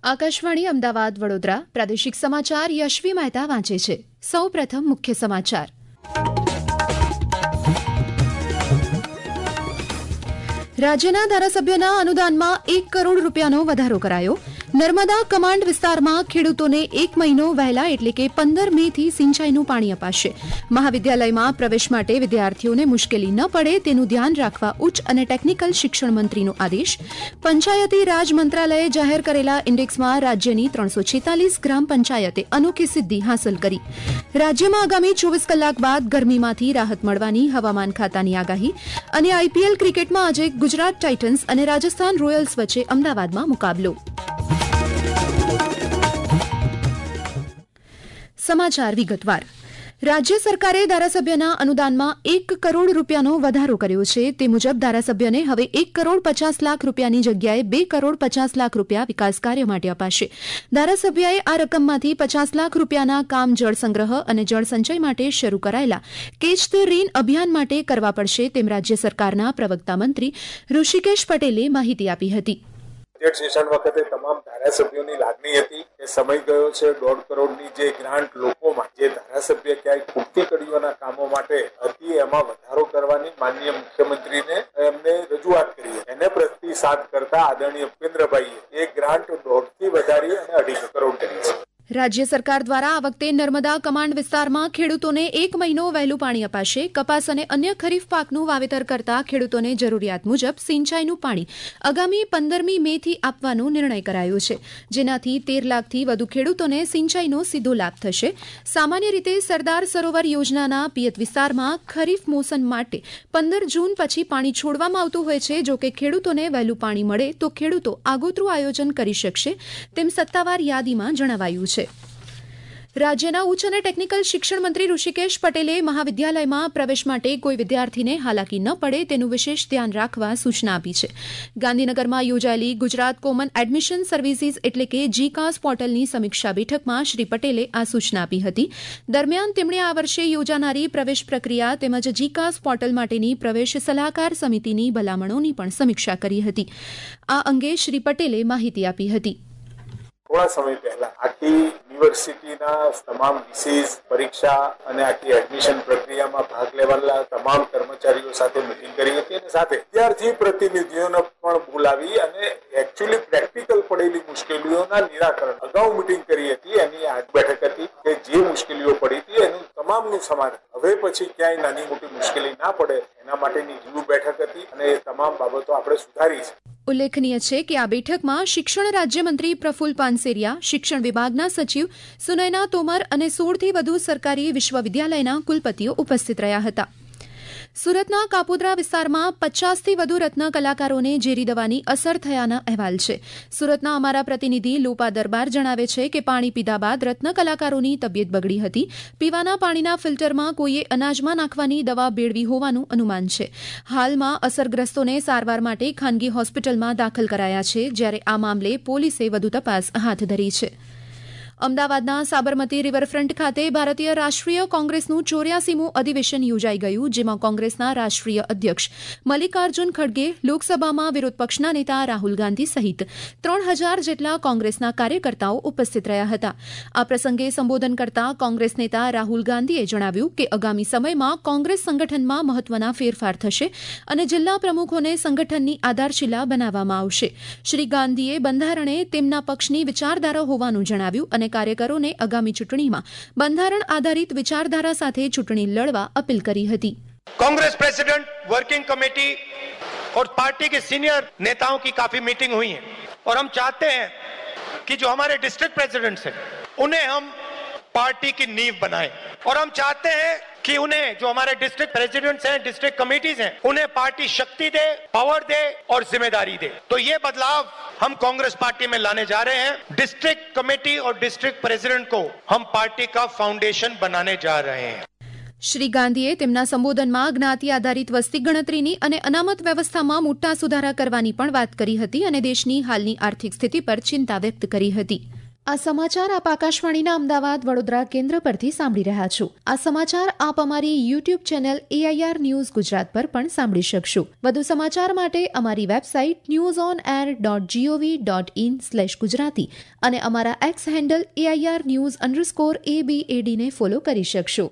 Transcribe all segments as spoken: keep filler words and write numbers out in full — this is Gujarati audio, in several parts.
આકાશવાણી અમદાવાદ વડોદરા પ્રાદેશિક સમાચાર યશવી મહેતા વાંચે છે. સૌ પ્રથમ મુખ્ય સમાચાર. રાજ્યના ધારાસભ્યના અનુદાનમાં એક કરોડ રૂપિયાનો વધારો કરાયો. નર્મદા કમાન્ડ વિસ્તારમાં ખેડૂતોને એક મહિનો વહેલા એટલે કે પંદર મે થી સિંચાઈનું પાણી અપાશે. મહાવિદ્યાલયમાં પ્રવેશ માટે વિદ્યાર્થીઓને મુશ્કેલી ન પડે તેનું ધ્યાન રાખવા ઉચ્ચ અને ટેકનિકલ શિક્ષણ મંત્રીનો આદેશ. પંચાયતી રાજ મંત્રાલયે જાહેર કરેલા ઇન્ડેક્સમાં રાજ્યની ત્રણસો છેતાલીસ ગ્રામ પંચાયતે અનોખી સિદ્ધિ હાંસલ કરી. રાજ્યમાં આગામી ચોવીસ કલાક બાદ ગરમીમાંથી રાહત મળવાની હવામાન ખાતાની આગાહી. અને આઈપીએલ ક્રિકેટમાં આજે ગુજરાત ટાઇટન્સ અને રાજસ્થાન રોયલ્સ વચ્ચે અમદાવાદમાં મુકાબલો. સમાચાર વિગતવાર. રાજ્ય સરકારે ધારાસભ્યના અનુદાનમાં એક કરોડ રૂપિયાનો વધારો કર્યો છે. તે મુજબ ધારાસભ્યને હવે એક કરોડ પચાસ લાખ રૂપિયાની જગ્યાએ બે કરોડ પચાસ લાખ રૂપિયા વિકાસ કાર્ય માટે અપાશે. ધારાસભ્યએ આ રકમમાંથી પચાસ લાખ રૂપિયાના કામ જળ સંગ્રહ અને જળ સંચય માટે શરૂ કરાયેલા કેચ ધ રેન અભિયાન માટે કરવા પડશે તેમ રાજ્ય સરકારના પ્રવક્તા મંત્રી ઋષિકેશ પટેલે માહિતી આપી હતી. બજેટ સેશન વખતે તમામ ધારાસભ્યોની લાગણી હતી કે સમય ગયો છે. દોઢ કરોડની જે ગ્રાન્ટ લોકોમાં જે ધારાસભ્ય ક્યાંય ખૂટતી કડીઓના કામો માટે હતી એમાં વધારો કરવાની માનનીય મુખ્યમંત્રીને એમને રજૂઆત કરી. એને પ્રતિસાદ કરતા આદરણીય ભૂપેન્દ્રભાઈએ એ ગ્રાન્ટ દોઢથી વધારી અને અઢી કરોડ કરી છે. રાજ્ય સરકાર દ્વારા આ વખતે નર્મદા કમાન્ડ વિસ્તારમાં ખેડૂતોને એક મહિનો વહેલું પાણી અપાશે. કપાસ અને અન્ય ખરીફ પાકનું વાવેતર કરતા ખેડૂતોને જરૂરિયાત મુજબ સિંચાઈનું પાણી આગામી પંદરમી મે થી આપવાનો નિર્ણય કરાયો છે, જેનાથી તેર લાખથી વધુ ખેડૂતોને સિંચાઈનો સીધો લાભ થશે. સામાન્ય રીતે સરદાર સરોવર યોજનાના પિયત વિસ્તારમાં ખરીફ મોસમ માટે પંદર જૂન પછી પાણી છોડવામાં આવતું હોય છે. જો કે ખેડૂતોને વહેલું પાણી મળે તો ખેડૂતો આગોતરું આયોજન કરી શકશે તેમ સત્તાવાર યાદીમાં જણાવાયું છે. રાજ્યના ઉચ્ચ અને ટેકનિકલ શિક્ષણ મંત્રી ઋષિકેશ પટેલે મહાવિદ્યાલયમાં પ્રવેશ માટે કોઈ વિદ્યાર્થીને હાલાકી ન પડે તેનું વિશેષ ધ્યાન રાખવા સૂચના આપી છે. ગાંધીનગરમાં યોજાયેલી ગુજરાત કોમન એડમિશન સર્વિસીસ એટલે કે જીકાસ પોર્ટલની સમીક્ષા બેઠકમાં શ્રી પટેલે આ સૂચના આપી હતી. દરમિયાન તેમણે આ વર્ષે યોજાનારી પ્રવેશ પ્રક્રિયા તેમજ જીકાસ પોર્ટલ માટેની પ્રવેશ સલાહકાર સમિતિની ભલામણોની પણ સમીક્ષા કરી હતી. આ અંગે શ્રી પટેલે માહિતી આપી હતી. થોડા સમય પહેલા આખી યુનિવર્સિટીના તમામ વિશેષ પરીક્ષા અને આખી એડમિશન પ્રક્રિયામાં ભાગ લેવાના તમામ કર્મચારીઓ સાથે મિટિંગ કરી હતી અને સાથે વિદ્યાર્થી પ્રતિનિધિઓને પણ બોલાવી અને એકચ્યુઅલી પ્રેક્ટિકલ પડેલી મુશ્કેલીઓના નિરાકરણ અગાઉ મિટિંગ કરી હતી. એની આ બેઠક હતી કે જે મુશ્કેલીઓ પડી હતી એનું તમામનું સમાધાન હવે પછી ક્યાંય નાની મોટી મુશ્કેલી ના પડે એના માટેની રીવ્યુ બેઠક હતી અને એ તમામ બાબતો આપણે સુધારી છે. ઉલ્લેખનીય છે કે આ બેઠકમાં શિક્ષણ રાજ્યમંત્રી પ્રફુલ પાનસેરિયા, શિક્ષણ વિભાગના સચિવ સુનયના તોમર અને સોળથી વધુ સરકારી વિશ્વવિદ્યાલયના કુલપતિઓ ઉપસ્થિત રહ્યા હતા. સુરતના કાપોદ્રા વિસ્તારમાં પચાસથી વધુ રત્ન કલાકારોને ઝેરી દવાની અસર થયાના અહેવાલ છે. સુરતના અમારા પ્રતિનિધિ લોપા દરબાર જણાવે છે કે પાણી પીધા બાદ રત્ન કલાકારોની તબિયત બગડી હતી. પીવાના પાણીના ફિલ્ટરમાં કોઈએ અનાજમાં નાખવાની દવા ભેળવી હોવાનું અનુમાન છે. હાલમાં અસરગ્રસ્તોને સારવાર માટે ખાનગી હોસ્પિટલમાં દાખલ કરાયા છે, જ્યારે આ મામલે પોલીસે વધુ તપાસ હાથ ધરી છે. અમદાવાદના સાબરમતી રિવરફ્રન્ટ ખાતે ભારતીય રાષ્ટ્રીય કોંગ્રેસનું ચોર્યાસીમું અધિવેશન યોજાઈ ગયું, જેમાં કોંગ્રેસના રાષ્ટ્રીય અધ્યક્ષ મલ્લિકાર્જુન ખડગે, લોકસભામાં વિરોધ પક્ષના નેતા રાહુલ ગાંધી સહિત ત્રણ હજાર જેટલા કોંગ્રેસના કાર્યકર્તાઓ ઉપસ્થિત રહ્યા હતા. આ પ્રસંગે સંબોધન કરતા કોંગ્રેસ નેતા રાહુલ ગાંધીએ જણાવ્યું કે આગામી સમયમાં કોંગ્રેસ સંગઠનમાં મહત્વના ફેરફાર થશે અને જિલ્લા પ્રમુખોને સંગઠનની આધારશિલા બનાવવામાં આવશે. શ્રી ગાંધીએ બંધારણે તેમના પક્ષની વિચારધારા હોવાનું જણાવ્યું અને કાર્યકરોને આગામી ચૂંટણીમાં બંધારણ આધારિત વિચારધારા સાથે ચૂંટણી લડવા अपील કરી હતી. कांग्रेस प्रेसिडेंट, वर्किंग कमेटी और पार्टी के सीनियर नेताओं की काफी मीटिंग हुई है और हम चाहते हैं कि जो हमारे डिस्ट्रिक्ट प्रेसिडेंट्स हैं उन्हें हम पार्टी की नींव बनाएं और हम चाहते हैं कि उन्हें जो हमारे डिस्ट्रिक्ट प्रेसिडेंट्स हैं, डिस्ट्रिक्ट कमेटीज हैं, उन्हें पार्टी शक्ति दे, पावर दे और जिम्मेदारी दे. तो ये बदलाव हम कांग्रेस पार्टी में लाने जा रहे हैं. डिस्ट्रिक्ट कमेटी और डिस्ट्रिक्ट प्रेसिडेंट को हम पार्टी का फाउंडेशन बनाने जा रहे हैं. શ્રી ગાંધીએ તેમના સંબોધનમાં જ્ઞાતિ આધારિત વસ્તી ગણતરીની અને અનામત વ્યવસ્થામાં મોટા સુધારા કરવાની પણ વાત કરી હતી અને દેશની હાલની આર્થિક સ્થિતિ પર ચિંતા વ્યક્ત કરી હતી. આ સમાચાર આપ આકાશવાણીના અમદાવાદ વડોદરા કેન્દ્ર પરથી સાંભળી રહ્યા છો. આ સમાચાર આપ અમારી YouTube channel AIR news Gujarat પર પણ સાંભળી શકશો. વધુ સમાચાર માટે અમારી website news on air dot G O V dot in slash Gujarati અને અમારા X handle AIR news underscore એબીએડીને ફોલો કરી શકશો.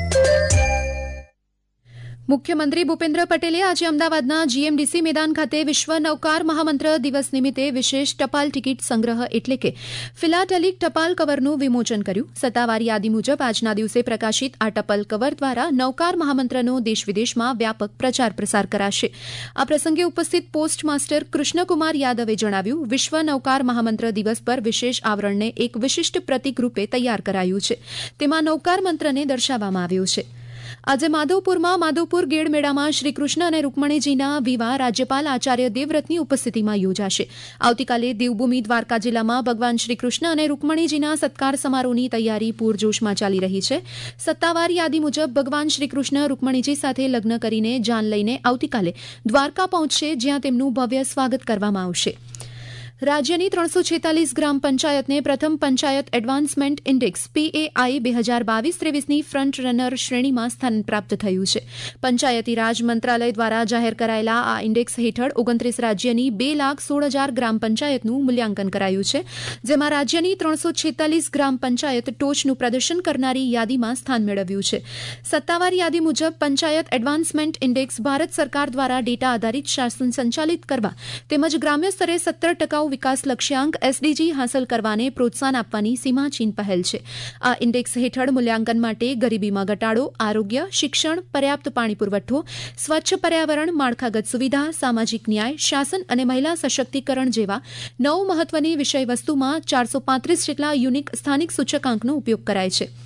મુખ્યમંત્રી ભૂપેન્દ્ર પટેલે આજે અમદાવાદના જીએમડીસી મેદાન ખાતે વિશ્વ નૌકાર મહામંત્ર દિવસ નિમિત્તે વિશેષ ટપાલ ટિકિટ સંગ્રહ એટલે કે ફિલાટેલિક ટપાલ કવરનું વિમોચન કર્યું. સત્તાવાર યાદી મુજબ આજના દિવસે પ્રકાશિત આ ટપાલ કવર દ્વારા નૌકાર મહામંત્રનો દેશ વિદેશમાં વ્યાપક પ્રચાર પ્રસાર કરાશે. આ પ્રસંગે ઉપસ્થિત પોસ્ટ માસ્ટર કૃષ્ણકુમાર યાદવે જણાવ્યું, વિશ્વ નૌકાર મહામંત્ર દિવસ પર વિશેષ આવરણને એક વિશિષ્ટ પ્રતિક રૂપે તૈયાર કરાયું છે. તેમાં નૌકાર મંત્રને દર્શાવવામાં આવ્યું છે. આજે માધવપુરમાં માધવપુર ગેડ મેળામાં શ્રીકૃષ્ણ અને રૂકમણીજીના વિવાહ રાજ્યપાલ આચાર્ય દેવવ્રતની ઉપસ્થિતિમાં યોજાશે. આવતીકાલે દેવભૂમિ દ્વારકા જિલ્લામાં ભગવાન શ્રીકૃષ્ણ અને રૂકમણીજીના સત્કાર સમારોહની તૈયારી પૂરજોશમાં ચાલી રહી છે. સત્તાવાર યાદી મુજબ ભગવાન શ્રીકૃષ્ણ રૂકમણીજી સાથે લગ્ન કરીને જાન લઈને આવતીકાલે દ્વારકા પહોંચશે, જ્યાં તેમનું ભવ્ય સ્વાગત કરવામાં આવશે. રાજ્યની ત્રણસો છેતાલીસ ગ્રામ પંચાયતને પ્રથમ પંચાયત એડવાન્સમેન્ટ ઇન્ડેક્સ પીએઆઈ બે હજાર બાવીસ ત્રેવીસની ફ્રન્ટ રનર શ્રેણીમાં સ્થાન પ્રાપ્ત થયું છે. પંચાયતી રાજ મંત્રાલય દ્વારા જાહેર કરાયેલા આ ઇન્ડેક્સ હેઠળ ઓગણત્રીસ રાજ્યની બે લાખ સોળ હજાર ગ્રામ પંચાયતનું મૂલ્યાંકન કરાયું છે, જેમાં રાજ્યની ત્રણસો છેતાલીસ ગ્રામ પંચાયત ટોચનું પ્રદર્શન કરનારી યાદીમાં સ્થાન મેળવ્યું છે. સત્તાવાર યાદી મુજબ પંચાયત એડવાન્સમેન્ટ ઇન્ડેક્સ ભારત સરકાર દ્વારા ડેટા આધારિત શાસન સંચાલિત કરવા તેમજ ગ્રામ્ય સ્તરે સત્તર ટકા વિકાસ લક્ષ્યાંક એસડીજી હાંસલ કરવાને પ્રોત્સાહન આપવાની સીમાચીન પહેલ છે. આ ઇન્ડેક્સ હેઠળ મૂલ્યાંકન માટે ગરીબીમાં ઘટાડો, આરોગ્ય, શિક્ષણ, પર્યાપ્ત પાણી પુરવઠો, સ્વચ્છ પર્યાવરણ, માળખાગત સુવિધા, સામાજિક ન્યાય, શાસન અને મહિલા સશક્તિકરણ જેવા નવ મહત્વની વિષયવસ્તુમાં ચારસો પાંત્રીસ જેટલા યુનિક સ્થાનિક સૂચકાંકનો ઉપયોગ કરાય છે.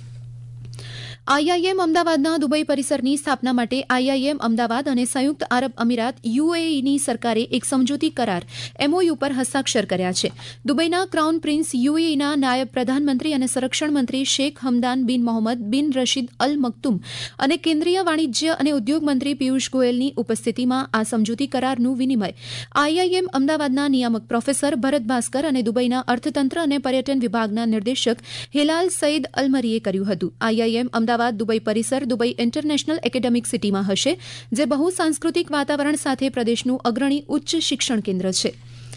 આઈઆઈએમ અમદાવાદના દુબઈ પરિસરની સ્થાપના માટે આઈઆઈએમ અમદાવાદ અને સંયુક્ત આરબ અમીરાત યુએઈની સરકારે એક સમજૂતી કરાર એમઓયુ પર હસ્તાક્ષર કર્યા છે. દુબઈના ક્રાઉન પ્રિન્સ, યુએઈના નાયબ પ્રધાનમંત્રી અને સંરક્ષણ મંત્રી શેખ હમદાન બિન મોહમ્મદ બિન રશીદ અલ મક્તુમ અને કેન્દ્રીય વાણિજ્ય અને ઉદ્યોગ મંત્રી પિયુષ ગોયલની ઉપસ્થિતિમાં આ સમજૂતી કરારનું વિનિમય આઈઆઈએમ અમદાવાદના નિયામક પ્રોફેસર ભરત ભાસ્કર અને દુબઈના અર્થતંત્ર અને પર્યટન વિભાગના નિર્દેશક હિલાલ સઈદ અલમરીએ કર્યું હતું. આઈઆઈએમ અમદાવાદ દુબઈ પરિસર દુબઈ ઇન્ટરનેશનલ એકેડેમિક સિટીમાં હશે, જે બહુ સાંસ્કૃતિક વાતાવરણ સાથે પ્રદેશનું અગ્રણી ઉચ્ચ શિક્ષણ કેન્દ્ર છે.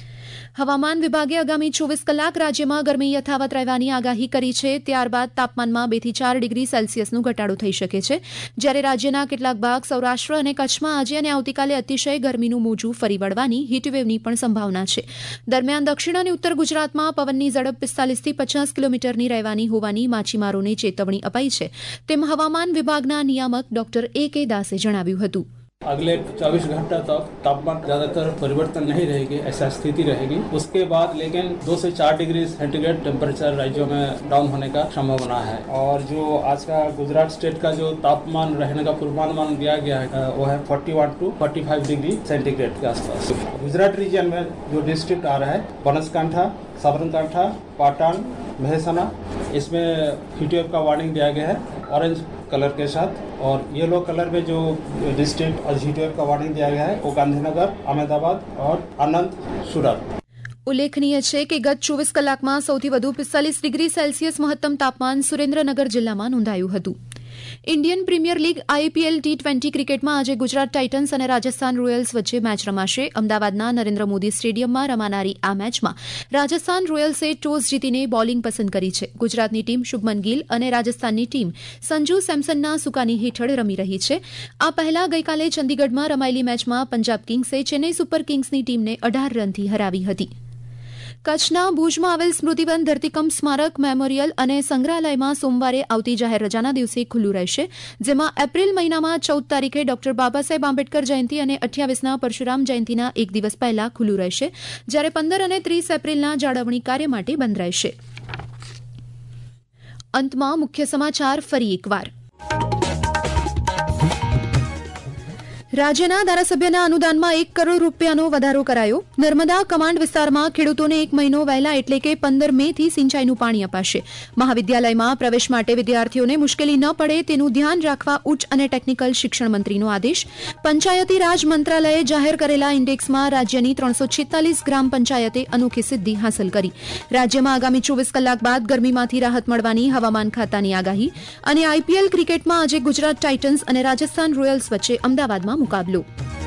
હવામાન વિભાગે આગામી ચોવીસ કલાક રાજ્યમાં ગરમી યથાવત રહેવાની આગાહી કરી છે. ત્યારબાદ તાપમાનમાં બે થી ચાર ડિગ્રી સેલ્સિયસનો ઘટાડો થઈ શકે છે, જ્યારે રાજ્યના કેટલાક ભાગ સૌરાષ્ટ્ર અને કચ્છમાં આજે અને આવતીકાલે અતિશય ગરમીનું મોજું ફરી વળવાની હીટવેવની પણ સંભાવના છે. દરમિયાન દક્ષિણ અને ઉત્તર ગુજરાતમાં પવનની ઝડપ પિસ્તાલીસથી પચાસ કિલોમીટરની રહેવાની હોવાની માછીમારોને ચેતવણી અપાઈ છે, તેમ હવામાન વિભાગના નિયામક ડોક્ટર એ કે દાસે જણાવ્યું હતું. अगले चौबीस घंटा तक तापमान ज़्यादातर परिवर्तन नहीं रहेगी, ऐसा स्थिति रहेगी. उसके बाद लेकिन दो से चार डिग्री सेंटीग्रेड टेम्परेचर राज्यों में डाउन होने का संभावना है. और जो आज का गुजरात स्टेट का जो तापमान रहने का पूर्वानुमान दिया गया है वो है इकतालीस टू पैंतालीस डिग्री सेंटीग्रेड के आसपास. गुजरात रीजन में जो डिस्ट्रिक्ट आ रहा है बनासकांठा, साबरकांठा, पाटन, महेसाना, इसमें हीटवेव का वार्निंग दिया गया है ऑरेंज कलर के साथ. और येलो कलर में जो डिस्ट्रिक्ट और हीटवेव का वार्निंग दिया गया है वो गांधीनगर, अहमदाबाद और आनंद, सूरत. ઉલ્લેખનીય છે કે ગત ચોવીસ કલાકમાં સૌથી વધુ પિસ્તાલીસ ડિગ્રી સેલ્સિયસ મહત્તમ તાપમાન સુરેન્દ્રનગર જિલ્લામાં નોંધાયું હતું. Indian premier league IPL T twenty ક્રિકેટમાં આજે ગુજરાત ટાઇટન્સ અને રાજસ્થાન રોયલ્સ વચ્ચે મેચ રમાશે. અમદાવાદના નરેન્દ્ર મોદી સ્ટેડિયમમાં રમાનારી આ મેચમાં રાજસ્થાન રોયલ્સે ટોસ જીતીને બોલિંગ પસંદ કરી છે. ગુજરાતની ટીમ શુભમન ગિલ અને રાજસ્થાનની ટીમ સંજુ સેમસનના સુકાની હેઠળ રમી રહી છે. આ પહેલા ગઈકાલે ચંદીગઢમાં રમાયેલી મેચમાં પંજાબ કિંગ્સે ચેન્નઈ સુપર કિંગ્સની ટીમને અઢાર રનથી હરાવી હતી. કચ્છના ભુજમાં આવેલ સ્મૃતિવન ધરતીકંપ સ્મારક મેમોરિયલ અને સંગ્રહાલયમાં સોમવારે આવતી જાહેર રજાના દિવસે ખુલ્લું રહેશે, જેમાં એપ્રિલ મહિનામાં ચૌદ તારીખે ડોક્ટર બાબા સાહેબ આંબેડકર જયંતિ અને અઠ્યાવીસના પરશુરામ જયંતિના એક દિવસ પહેલા ખુલ્લું રહેશે, જ્યારે પંદર અને ત્રીસ એપ્રિલના જાળવણી કાર્ય માટે બંધ રહેશે. અંતમાં મુખ્ય સમાચાર ફરી એકવાર. રાજ્યના ધારાસભ્યના અનુદાનમાં એક કરોડ રૂપિયાનો વધારો કરાયો. નર્મદા કમાન્ડ વિસ્તારમાં ખેડૂતોને એક મહિનો વહેલા એટલે કે પંદર મે થી સિંચાઈનું પાણી અપાશે. મહાવિદ્યાલયમાં પ્રવેશ માટે વિદ્યાર્થીઓને મુશ્કેલી ન પડે તેનું ધ્યાન રાખવા ઉચ્ચ અને ટેકનિકલ શિક્ષણ મંત્રીનો આદેશ. પંચાયતી રાજ મંત્રાલયે જાહેર કરેલા ઇન્ડેક્સમાં રાજ્યની ત્રણસો છેતાલીસ ગ્રામ પંચાયતે અનોખી સિદ્ધિ હાંસલ કરી. રાજ્યમાં આગામી ચોવીસ કલાક બાદ ગરમીમાંથી રાહત મળવાની હવામાન ખાતાની આગાહી. અને આઈપીએલ ક્રિકેટમાં આજે ગુજરાત ટાઇટન્સ અને રાજસ્થાન રોયલ્સ વચ્ચે અમદાવાદમાં મુકાબલો.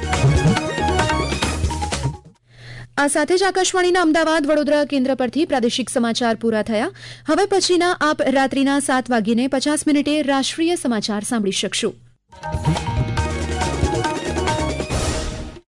આ સાથે જ આકાશવાણીના અમદાવાદ વડોદરા કેન્દ્ર પરથી પ્રાદેશિક સમાચાર પૂરા થયા. હવે પછીના આપ રાત્રિના સાત વાગીને પચાસ મિનિટે રાષ્ટ્રીય સમાચાર સાંભળી શકશો.